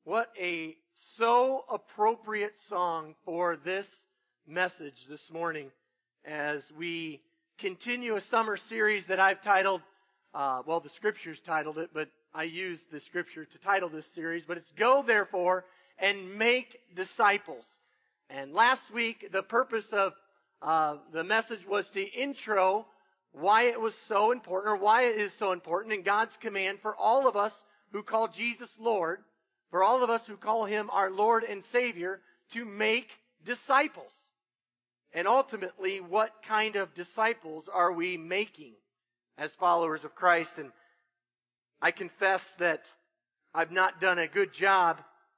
What a so appropriate song for this message this morning as we continue a summer series that I've titled, the scriptures titled it, but I used the scripture to title this series, but it's Go Therefore and Make Disciples. And last week, the purpose of the message was to intro why it was so important, or why it is so important in God's command for all of us who call Jesus Lord, for all of us who call Him our Lord and Savior, to make disciples. And ultimately, what kind of disciples are we making as followers of Christ? And I confess that I've not done a good job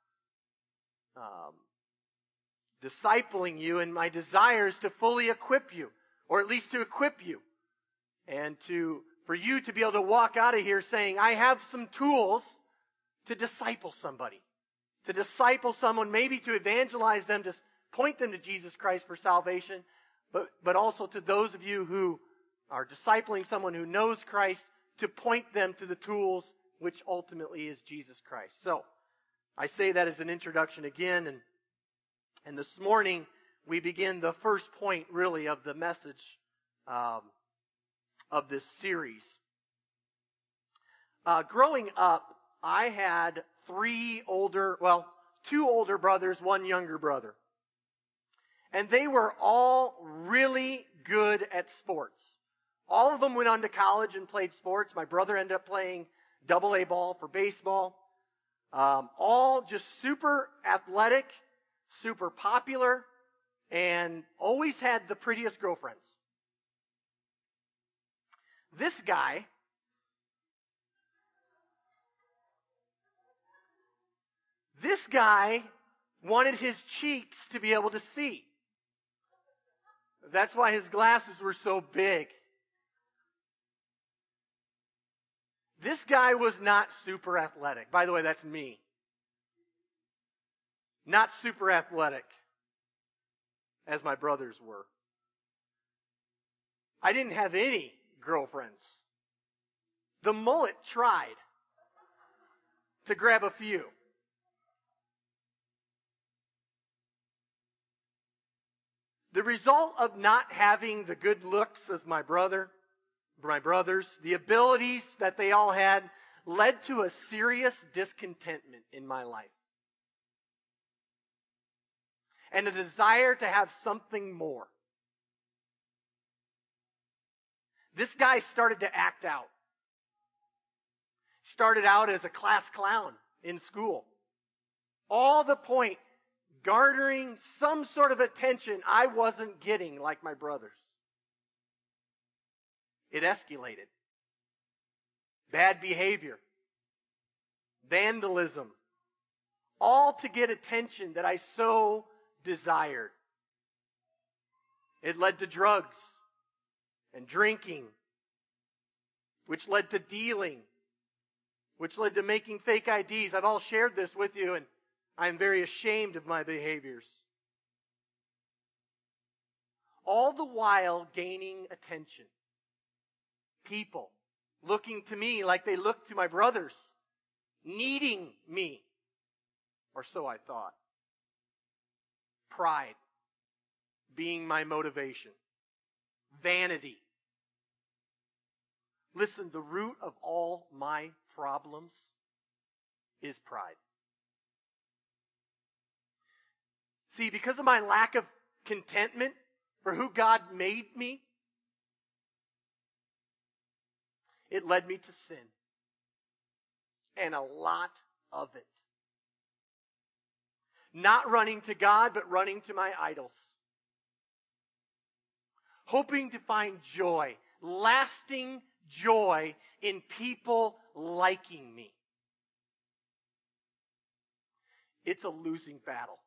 discipling you, and my desire is to fully equip you, or at least to equip you, and for you to be able to walk out of here saying, I have some tools to disciple somebody, to disciple someone, maybe to evangelize them, to point them to Jesus Christ for salvation, but also to those of you who are discipling someone who knows Christ, to point them to the tools which ultimately is Jesus Christ. So, I say that as an introduction again, and this morning we begin the first point really of the message of this series. Growing up, I had two older brothers, one younger brother. And they were all really good at sports. All of them went on to college and played sports. My brother ended up playing AA ball for baseball. All just super athletic, super popular, and always had the prettiest girlfriends. This guy wanted his cheeks to be able to see. That's why his glasses were so big. This guy was not super athletic. By the way, that's me. Not super athletic, as my brothers were. I didn't have any girlfriends. The mullet tried to grab a few. The result of not having the good looks as my brothers, the abilities that they all had, led to a serious discontentment in my life. And a desire to have something more. This guy started to act out. Started out as a class clown in school. All the point garnering some sort of attention I wasn't getting like my brothers. It escalated. Bad behavior. Vandalism. All to get attention that I so desired. It led to drugs and drinking, which led to dealing, which led to making fake IDs. I've all shared this with you, and I'm very ashamed of my behaviors. All the while gaining attention. People looking to me like they looked to my brothers, needing me, or so I thought. Pride being my motivation. Vanity. Listen, the root of all my problems is pride. See, because of my lack of contentment for who God made me, it led me to sin. And a lot of it. Not running to God, but running to my idols. Hoping to find joy, lasting joy in people liking me. It's a losing battle.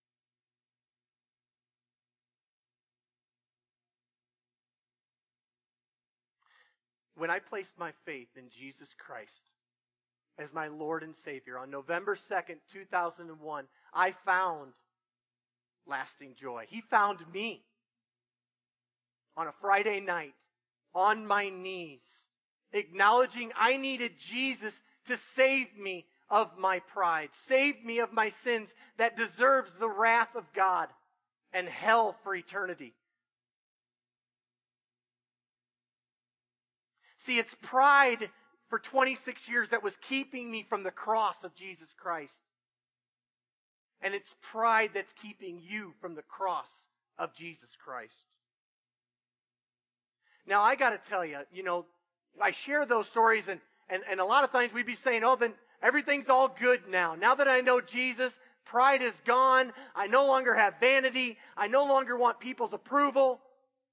When I placed my faith in Jesus Christ as my Lord and Savior on November 2nd, 2001, I found lasting joy. He found me on a Friday night on my knees, acknowledging I needed Jesus to save me of my pride. Save me of my sins that deserves the wrath of God and hell for eternity. See, it's pride for 26 years that was keeping me from the cross of Jesus Christ. And it's pride that's keeping you from the cross of Jesus Christ. Now, I got to tell you, I share those stories, and a lot of times we'd be saying, oh, then everything's all good now. Now that I know Jesus, pride is gone. I no longer have vanity. I no longer want people's approval.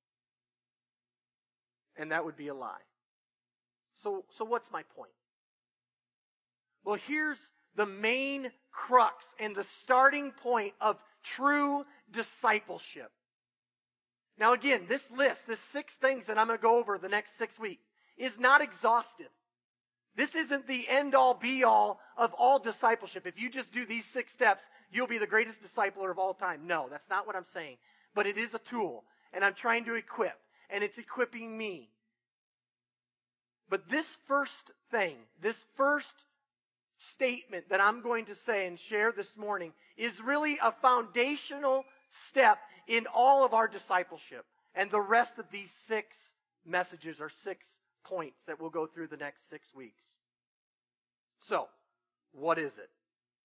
And that would be a lie. So what's my point? Well, here's the main crux and the starting point of true discipleship. Now again, this list, this 6 things that I'm going to go over the next 6 weeks, is not exhaustive. This isn't the end-all, be-all of all discipleship. If you just do these 6 steps, you'll be the greatest discipler of all time. No, that's not what I'm saying. But it is a tool, and I'm trying to equip, and it's equipping me. But this first thing, this first statement that I'm going to say and share this morning is really a foundational step in all of our discipleship. And the rest of these 6 messages are 6 points that we'll go through the next 6 weeks. So, what is it?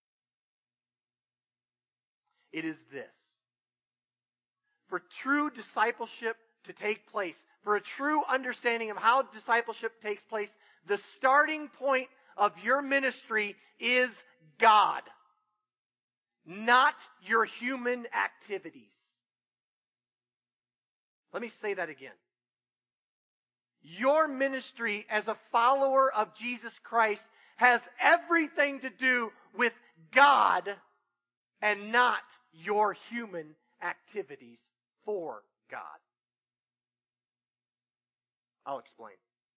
It is this. For true discipleship to take place, for a true understanding of how discipleship takes place, the starting point of your ministry is God, not your human activities. Let me say that again. Your ministry as a follower of Jesus Christ has everything to do with God and not your human activities for God. I'll explain.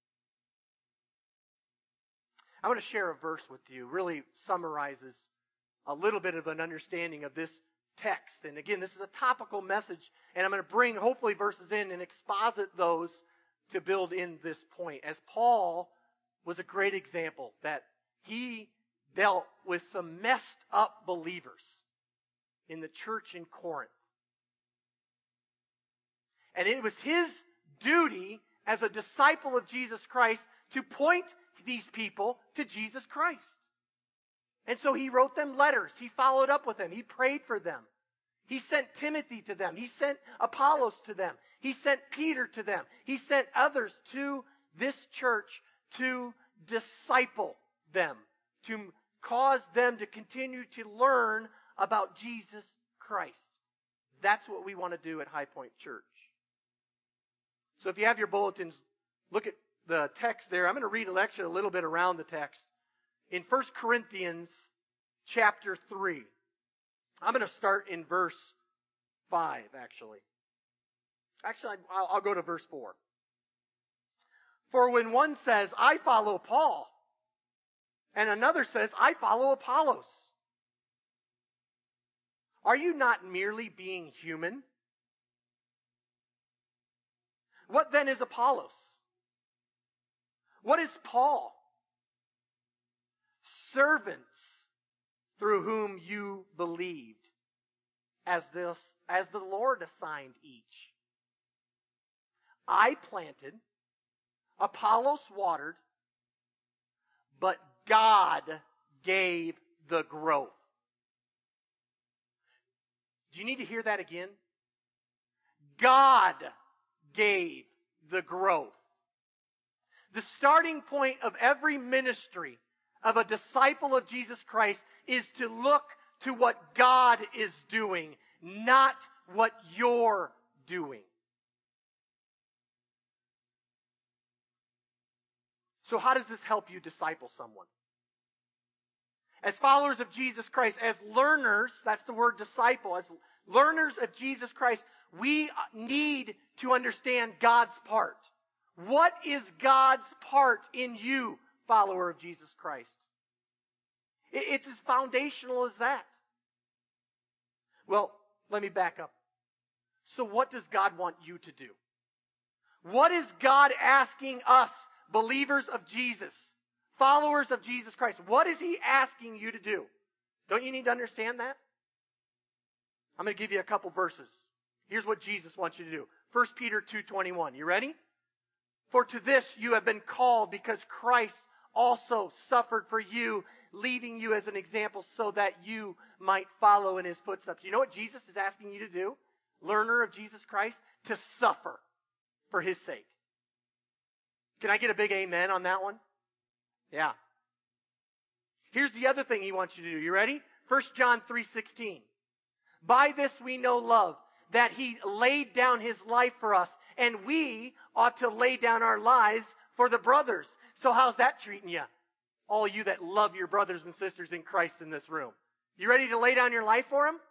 I want to share a verse with you. Really summarizes a little bit of an understanding of this text. And again, this is a topical message, and I'm going to bring hopefully verses in and exposit those to build in this point. As Paul was a great example that he dealt with some messed up believers in the church in Corinth. And it was his duty as a disciple of Jesus Christ to point these people to Jesus Christ. And so he wrote them letters. He followed up with them. He prayed for them. He sent Timothy to them. He sent Apollos to them. He sent Peter to them. He sent others to this church to disciple them, to cause them to continue to learn about Jesus Christ. That's what we want to do at High Point Church. So if you have your bulletins, look at the text there. I'm going to read a little bit around the text. In 1 Corinthians chapter 3. I'm going to start in verse 5, actually. Actually, I'll go to verse 4. For when one says, I follow Paul, and another says, I follow Apollos, are you not merely being human? What then is Apollos? What is Paul? Servants through whom you believed, as the Lord assigned each. I planted, Apollos watered, but God gave the growth. Do you need to hear that again? God gave the growth. The starting point of every ministry of a disciple of Jesus Christ is to look to what God is doing, not what you're doing. So how does this help you disciple someone? As followers of Jesus Christ, as learners, that's the word disciple, as learners of Jesus Christ, we need to understand God's part. What is God's part in you, follower of Jesus Christ? It's as foundational as that. Well, let me back up. So what does God want you to do? What is God asking us, believers of Jesus, followers of Jesus Christ, what is he asking you to do? Don't you need to understand that? I'm going to give you a couple verses. Here's what Jesus wants you to do. 1 Peter 2:21. You ready? For to this you have been called, because Christ also suffered for you, leaving you as an example so that you might follow in his footsteps. You know what Jesus is asking you to do? Learner of Jesus Christ, to suffer for his sake. Can I get a big amen on that one? Yeah. Here's the other thing he wants you to do. You ready? 1 John 3:16. By this we know love, that he laid down his life for us, and we ought to lay down our lives for the brothers. So how's that treating you? All you that love your brothers and sisters in Christ in this room. You ready to lay down your life for them?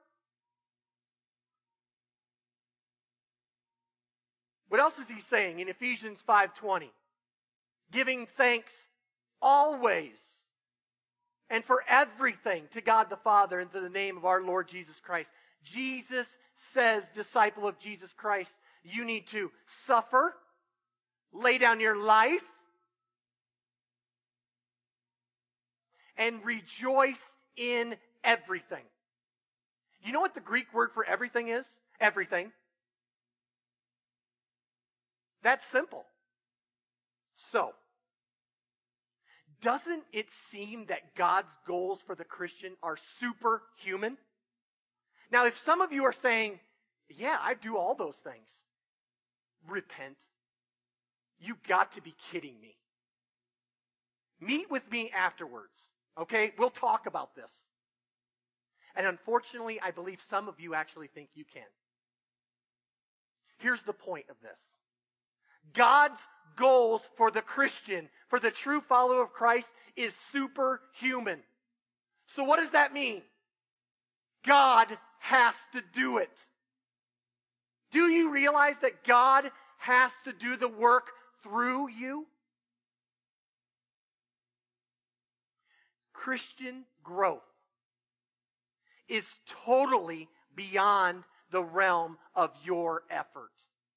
What else is he saying in Ephesians 5:20? Giving thanks always and for everything to God the Father and to the name of our Lord Jesus Christ. Jesus says, disciple of Jesus Christ, you need to suffer, lay down your life, and rejoice in everything. You know what the Greek word for everything is? Everything. That's simple. So, doesn't it seem that God's goals for the Christian are superhuman? Now, if some of you are saying, yeah, I do all those things, repent. You got to be kidding me. Meet with me afterwards, okay? We'll talk about this. And unfortunately, I believe some of you actually think you can. Here's the point of this. God's goals for the Christian, for the true follower of Christ, is superhuman. So what does that mean? God has to do it. Do you realize that God has to do the work through you? Christian growth is totally beyond the realm of your effort.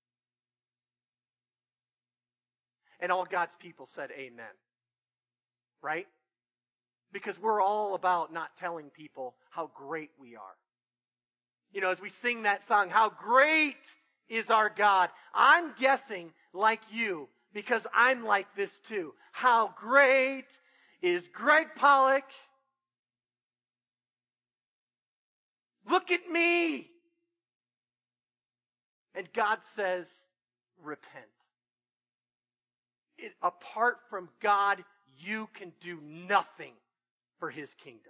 And all God's people said amen. Right? Because we're all about not telling people how great we are. You know, as we sing that song, how great is our God. I'm guessing like you, because I'm like this too. How great is Greg Pollock? Look at me. And God says, repent. Apart from God, you can do nothing for his kingdom.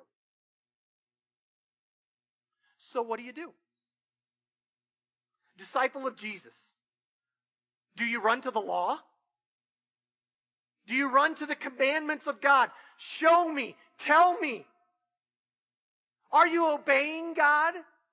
So what do? Disciple of Jesus. Do you run to the law? Do you run to the commandments of God? Show me. Tell me. Are you obeying God?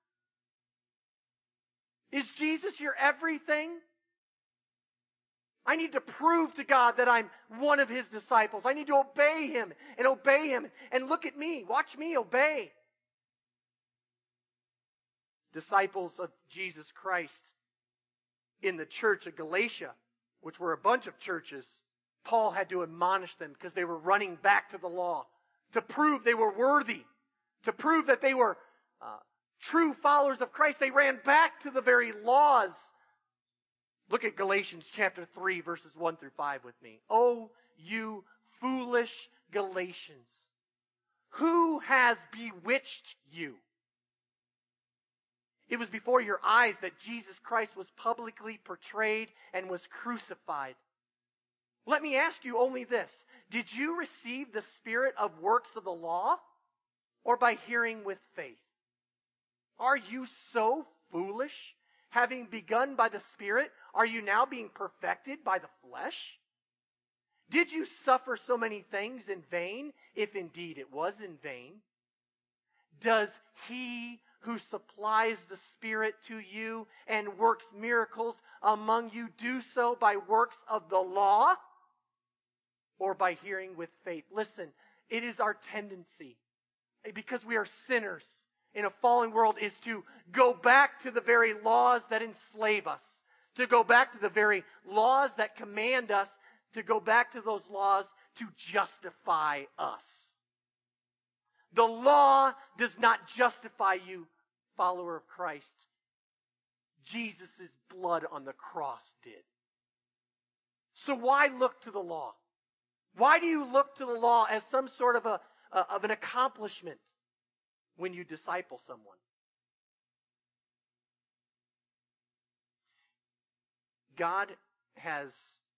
Is Jesus your everything? I need to prove to God that I'm one of his disciples. I need to obey him and obey him. And look at me. Watch me obey. Disciples of Jesus Christ in the church of Galatia, which were a bunch of churches, Paul had to admonish them because they were running back to the law to prove they were worthy, to prove that they were true followers of Christ. They ran back to the very laws. Look at Galatians chapter 3, verses 1 through 5 with me. Oh, you foolish Galatians, who has bewitched you? It was before your eyes that Jesus Christ was publicly portrayed and was crucified. Let me ask you only this. Did you receive the spirit of works of the law, or by hearing with faith? Are you so foolish? Having begun by the Spirit, are you now being perfected by the flesh? Did you suffer so many things in vain, if indeed it was in vain? Does he who supplies the Spirit to you and works miracles among you do so by works of the law, or by hearing with faith? Listen, it is our tendency, because we are sinners in a fallen world, is to go back to the very laws that enslave us, to go back to the very laws that command us, to go back to those laws to justify us. The law does not justify you, follower of Christ. Jesus' blood on the cross did. So why look to the law? Why do you look to the law as some sort of an accomplishment when you disciple someone? God has,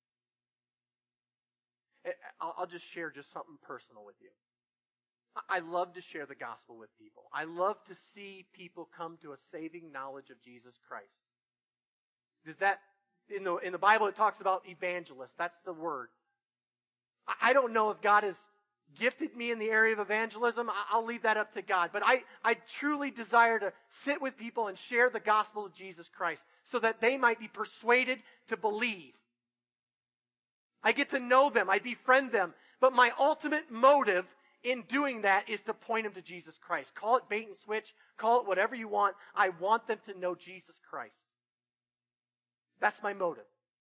I'll just share just something personal with you. I love to share the gospel with people. I love to see people come to a saving knowledge of Jesus Christ. Does that, in the Bible it talks about evangelists. That's the word. I don't know if God has gifted me in the area of evangelism. I'll leave that up to God. But I truly desire to sit with people and share the gospel of Jesus Christ so that they might be persuaded to believe. I get to know them. I befriend them. But my ultimate motive in doing that is to point them to Jesus Christ. Call it bait and switch. Call it whatever you want. I want them to know Jesus Christ. That's my motive.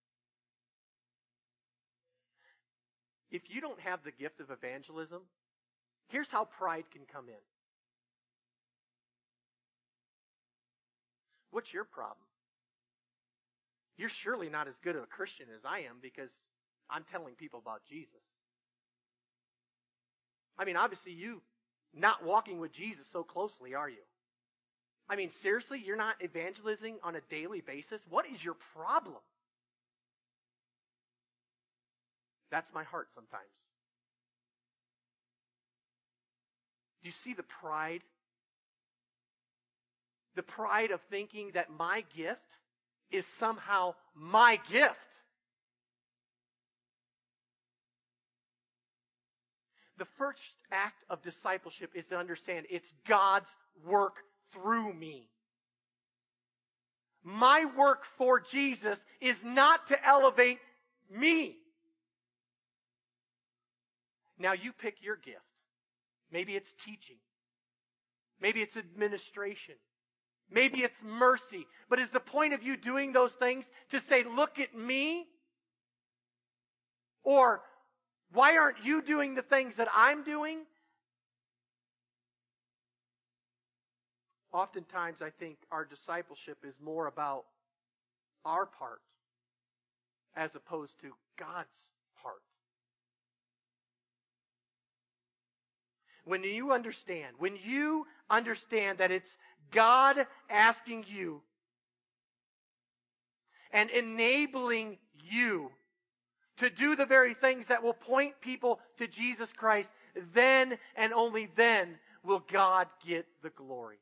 If you don't have the gift of evangelism, here's how pride can come in. What's your problem? You're surely not as good of a Christian as I am because I'm telling people about Jesus. I mean, obviously you not walking with Jesus so closely, are you? I mean, seriously, you're not evangelizing on a daily basis? What is your problem? That's my heart sometimes. Do you see the pride? The pride of thinking that my gift is somehow my gift. The first act of discipleship is to understand it's God's work through me. My work for Jesus is not to elevate me. Now you pick your gift. Maybe it's teaching. Maybe it's administration. Maybe it's mercy. But is the point of you doing those things to say, look at me? Or, why aren't you doing the things that I'm doing? Oftentimes, I think our discipleship is more about our part as opposed to God's part. When you understand that it's God asking you and enabling you to do the very things that will point people to Jesus Christ, then and only then will God get the glory.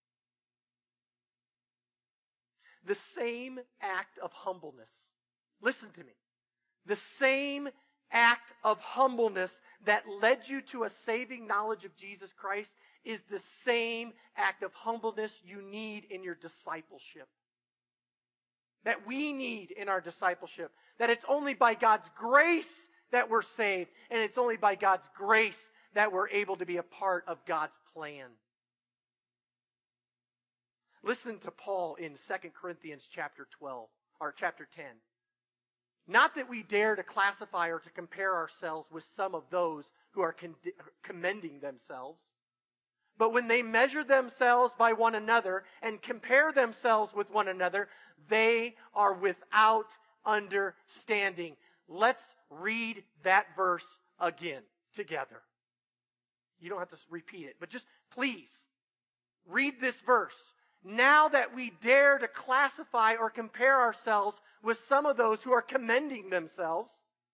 The same act of humbleness, listen to me, the same act of humbleness that led you to a saving knowledge of Jesus Christ is the same act of humbleness you need in your discipleship. That we need in our discipleship. That it's only by God's grace that we're saved. And it's only by God's grace that we're able to be a part of God's plan. Listen to Paul in 2 Corinthians chapter 12, or chapter 10. Not that we dare to classify or to compare ourselves with some of those who are commending themselves. But when they measure themselves by one another and compare themselves with one another, they are without understanding. Let's read that verse again together. You don't have to repeat it, but just please read this verse. Now that we dare to classify or compare ourselves with some of those who are commending themselves,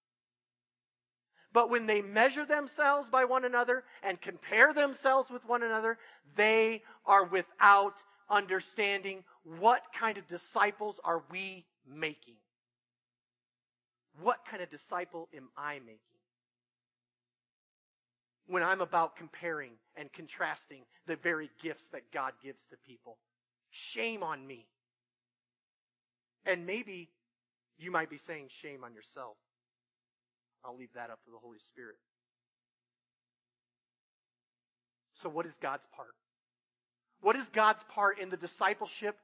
but when they measure themselves by one another and compare themselves with one another, they are without understanding. What kind of disciples are we making? What kind of disciple am I making? When I'm about comparing and contrasting the very gifts that God gives to people. Shame on me. And maybe you might be saying shame on yourself. I'll leave that up to the Holy Spirit. So what is God's part? What is God's part in the discipleship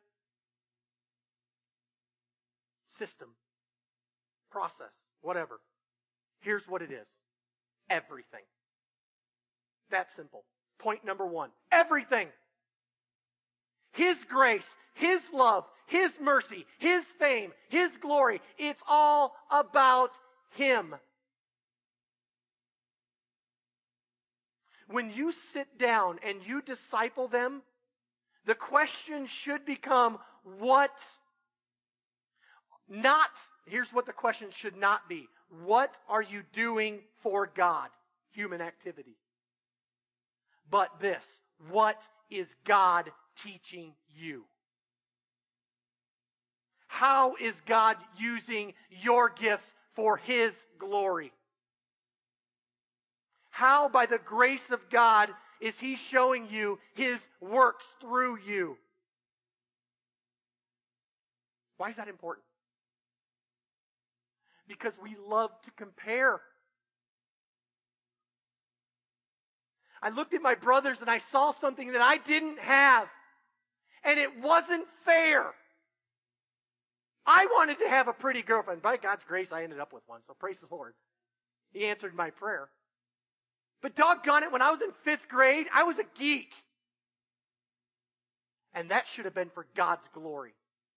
system, process, whatever? Here's what it is. everything. That simple. Point number one. Everything. His grace, His love, His mercy, His fame, His glory. It's all about Him. When you sit down and you disciple them, the question should become here's what the question should not be. What are you doing for God? Human activity. But this, what is God teaching you? How is God using your gifts for His glory? How, by the grace of God, is He showing you His works through you? Why is that important? Because we love to compare. I looked at my brothers and I saw something that I didn't have. And it wasn't fair. I wanted to have a pretty girlfriend. By God's grace, I ended up with one, so praise the Lord. He answered my prayer. But doggone it, when I was in 5th grade, I was a geek. And that should have been for God's glory.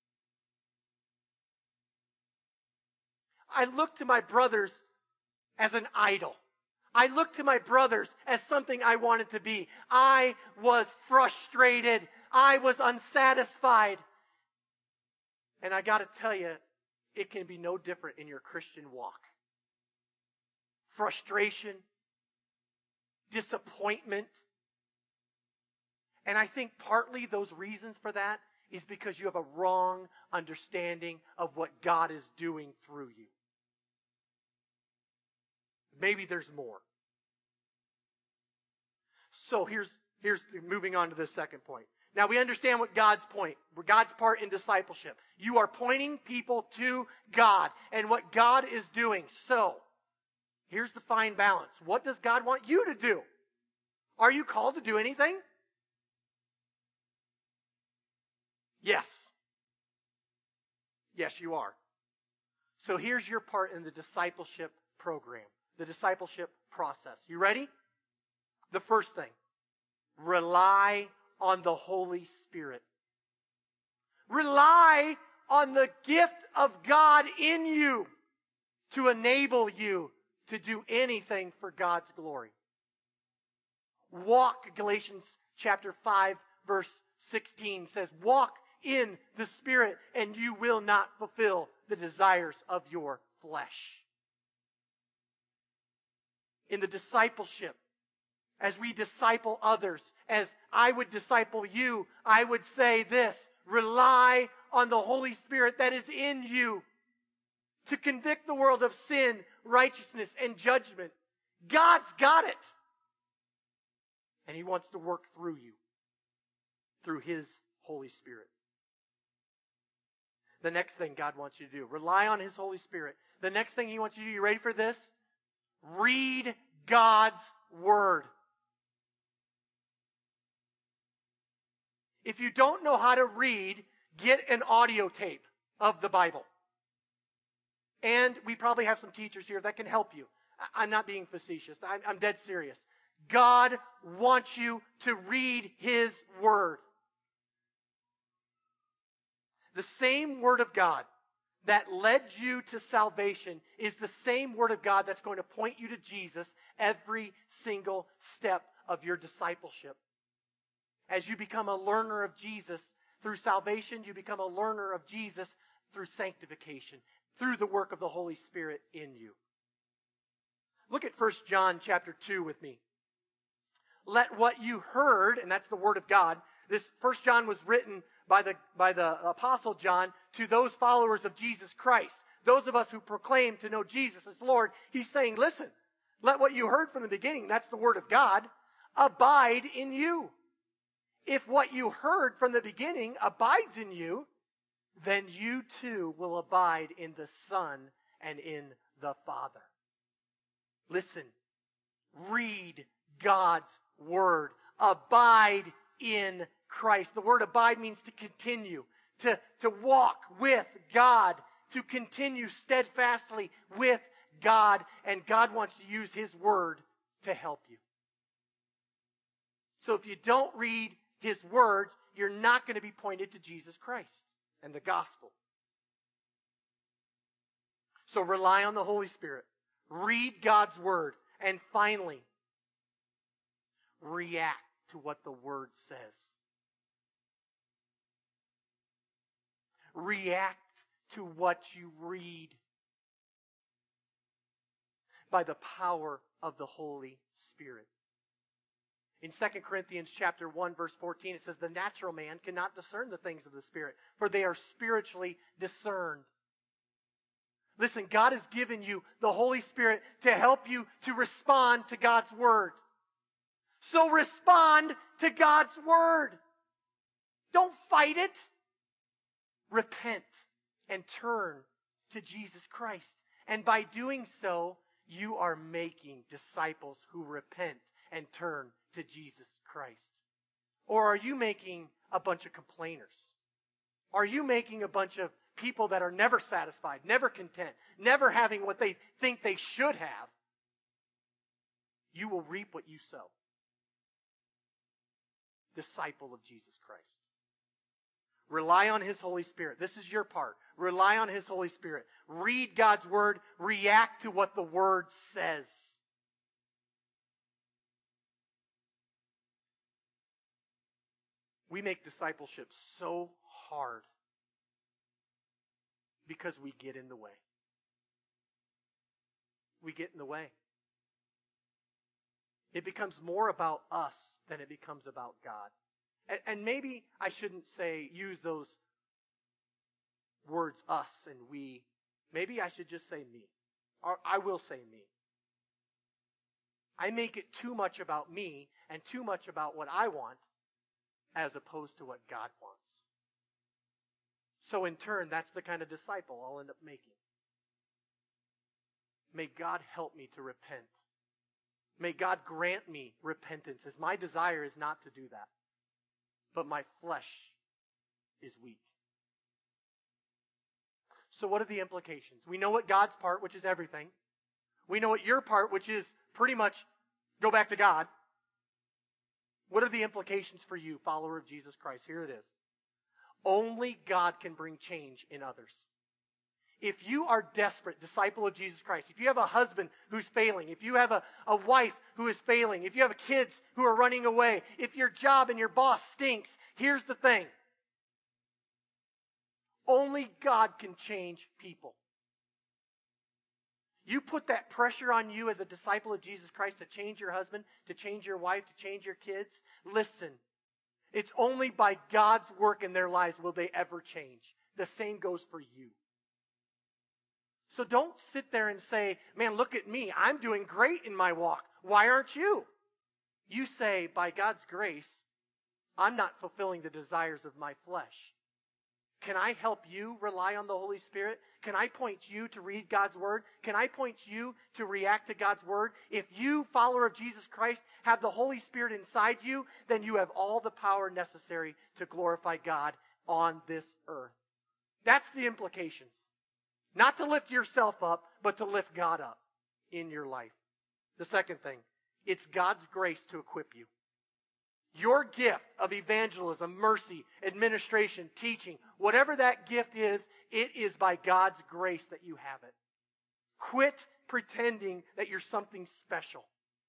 I looked to my brothers as an idol. I looked to my brothers as something I wanted to be. I was frustrated. I was unsatisfied. And I got to tell you, it can be no different in your Christian walk. Frustration, disappointment. And I think partly those reasons for that is because you have a wrong understanding of what God is doing through you. Maybe there's more. So here's moving on to the second point. Now we understand what God's part in discipleship. You are pointing people to God and what God is doing. So, here's the fine balance. What does God want you to do? Are you called to do anything? Yes. Yes, you are. So here's your part in the discipleship program, the discipleship process. You ready? The first thing, rely on the Holy Spirit. Rely on the gift of God in you to enable you to do anything for God's glory. Walk, Galatians chapter 5, verse 16 says, walk in the Spirit and you will not fulfill the desires of your flesh. In the discipleship, as we disciple others, as I would disciple you, I would say this, rely on the Holy Spirit that is in you to convict the world of sin, righteousness, and judgment. God's got it. And He wants to work through you, through His Holy Spirit. The next thing God wants you to do, rely on His Holy Spirit. The next thing He wants you to do, you ready for this? Read God's Word. If you don't know how to read, get an audio tape of the Bible. And we probably have some teachers here that can help you. I'm not being facetious. I'm dead serious. God wants you to read His Word. The same Word of God that led you to salvation is the same Word of God that's going to point you to Jesus every single step of your discipleship. As you become a learner of Jesus through salvation, you become a learner of Jesus through sanctification, through the work of the Holy Spirit in you. Look at 1 John chapter 2 with me. Let what you heard, and that's the Word of God. This 1 John was written by the Apostle John to those followers of Jesus Christ. Those of us who proclaim to know Jesus as Lord. He's saying, listen, let what you heard from the beginning, that's the Word of God, abide in you. If what you heard from the beginning abides in you, then you too will abide in the Son and in the Father. Listen, read God's Word. Abide in Christ. The word abide means to continue, to walk with God, to continue steadfastly with God, and God wants to use His Word to help you. So if you don't read His Word, you're not going to be pointed to Jesus Christ and the gospel. So rely on the Holy Spirit. Read God's Word. And finally, react to what the Word says. React to what you read by the power of the Holy Spirit. In 2 Corinthians chapter 1, verse 14, it says, the natural man cannot discern the things of the Spirit, for they are spiritually discerned. Listen, God has given you the Holy Spirit to help you to respond to God's Word. So respond to God's Word. Don't fight it. Repent and turn to Jesus Christ. And by doing so, you are making disciples who repent and turn to Jesus Christ. Or are you making a bunch of complainers? Are you making a bunch of people that are never satisfied, never content, never having what they think they should have? You will reap what you sow. Disciple of Jesus Christ. Rely on His Holy Spirit. This is your part. Rely on His Holy Spirit. Read God's Word. React to what the Word says. We make discipleship so hard because we get in the way. We get in the way. It becomes more about us than it becomes about God. And maybe I shouldn't use those words, us and we. Maybe I should just say me. Or I will say me. I make it too much about me and too much about what I want as opposed to what God wants. So in turn, that's the kind of disciple I'll end up making. May God help me to repent. May God grant me repentance, as my desire is not to do that. But my flesh is weak. So what are the implications? We know what God's part, which is everything. We know what your part, which is pretty much go back to God. What are the implications for you, follower of Jesus Christ? Here it is. Only God can bring change in others. If you are desperate, disciple of Jesus Christ, if you have a husband who's failing, if you have a wife who is failing, if you have kids who are running away, if your job and your boss stinks, here's the thing. Only God can change people. You put that pressure on you as a disciple of Jesus Christ to change your husband, to change your wife, to change your kids. Listen, it's only by God's work in their lives will they ever change. The same goes for you. So don't sit there and say, man, look at me. I'm doing great in my walk. Why aren't you? You say, by God's grace, I'm not fulfilling the desires of my flesh. Can I help you rely on the Holy Spirit? Can I point you to read God's Word? Can I point you to react to God's Word? If you, follower of Jesus Christ, have the Holy Spirit inside you, then you have all the power necessary to glorify God on this earth. That's the implications. Not to lift yourself up, but to lift God up in your life. The second thing, it's God's grace to equip you. Your gift of evangelism, mercy, administration, teaching, whatever that gift is, it is by God's grace that you have it. Quit pretending that you're something special.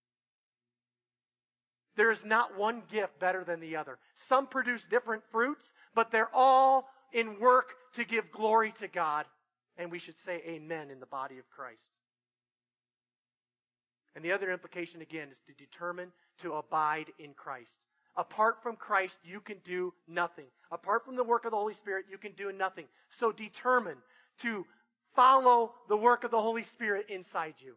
There is not one gift better than the other. Some produce different fruits, but they're all in work to give glory to God. And we should say amen in the body of Christ. And the other implication, again, is to determine to abide in Christ. Apart from Christ, you can do nothing. Apart from the work of the Holy Spirit, you can do nothing. So determine to follow the work of the Holy Spirit inside you.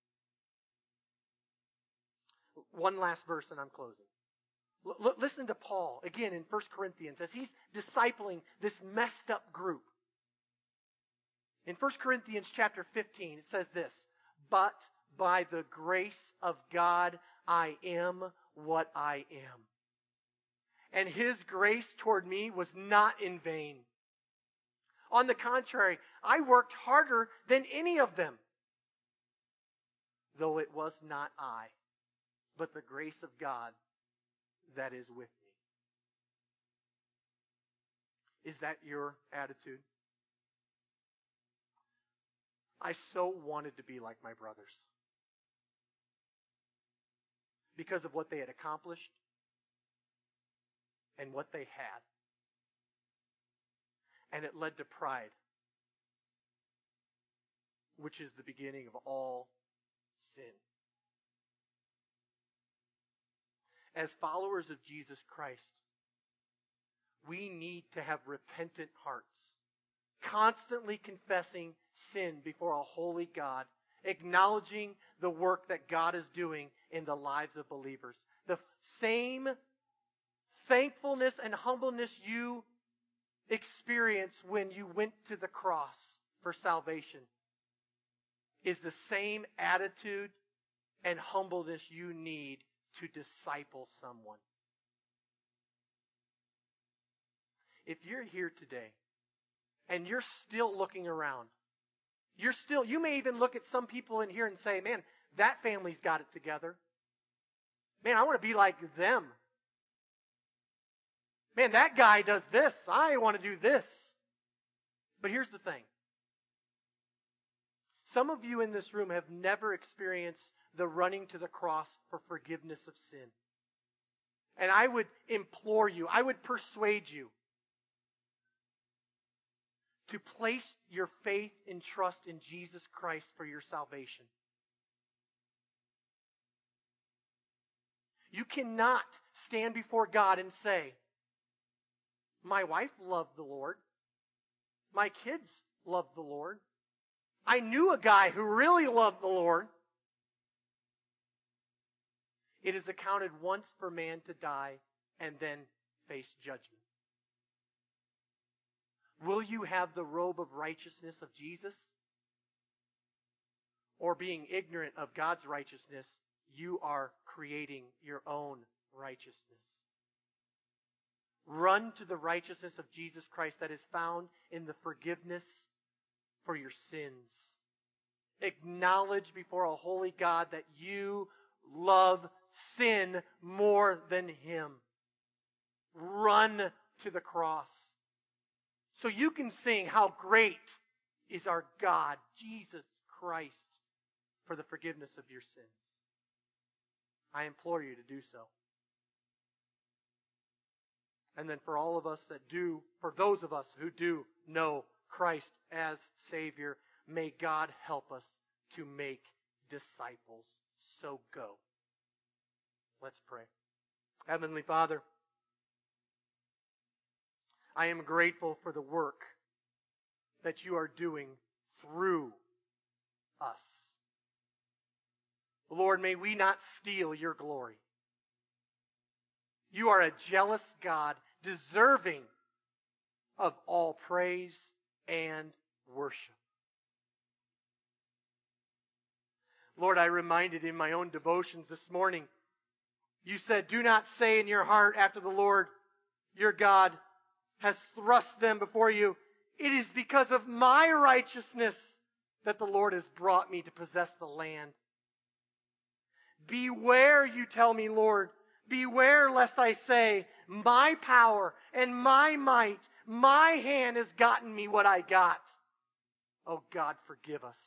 One last verse and I'm closing. Listen to Paul, again in 1 Corinthians, as he's discipling this messed up group. In 1 Corinthians chapter 15, it says this, but by the grace of God, I am what I am. And His grace toward me was not in vain. On the contrary, I worked harder than any of them. though it was not I, but the grace of God that is with me. Is that your attitude? I so wanted to be like my brothers because of what they had accomplished and what they had. And it led to pride, which is the beginning of all sin. As followers of Jesus Christ, we need to have repentant hearts, constantly confessing sin before a holy God, acknowledging the work that God is doing in the lives of believers. The same thankfulness and humbleness you experience when you went to the cross for salvation is the same attitude and humbleness you need to disciple someone. If you're here today and you're still looking around, you may even look at some people in here and say, man, that family's got it together. Man, I want to be like them. Man, that guy does this. I want to do this. But here's the thing. Some of you in this room have never experienced the running to the cross for forgiveness of sin. And I would implore you, I would persuade you to place your faith and trust in Jesus Christ for your salvation. You cannot stand before God and say, my wife loved the Lord. My kids loved the Lord. I knew a guy who really loved the Lord. It is accounted once for man to die and then face judgment. Will you have the robe of righteousness of Jesus? Or being ignorant of God's righteousness, you are creating your own righteousness. Run to the righteousness of Jesus Christ that is found in the forgiveness for your sins. Acknowledge before a holy God that you love sin more than Him. Run to the cross so you can sing how great is our God, Jesus Christ, for the forgiveness of your sins. I implore you to do so. And then for all of us that do, for those of us who do know Christ as Savior, may God help us to make disciples. So go. Let's pray. Heavenly Father, I am grateful for the work that you are doing through us. Lord, may we not steal your glory. You are a jealous God, deserving of all praise and worship. Lord, I reminded in my own devotions this morning, you said, do not say in your heart after the Lord your God has thrust them before you, it is because of my righteousness that the Lord has brought me to possess the land. Beware, you tell me, Lord. Beware lest I say, my power and my might, my hand has gotten me what I got. Oh God, forgive us.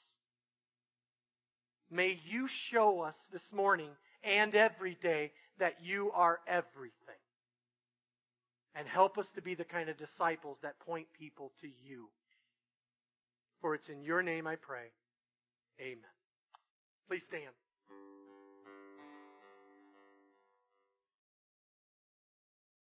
May you show us this morning and every day that you are everything. And help us to be the kind of disciples that point people to you. For it's in your name I pray. Amen. Please stand.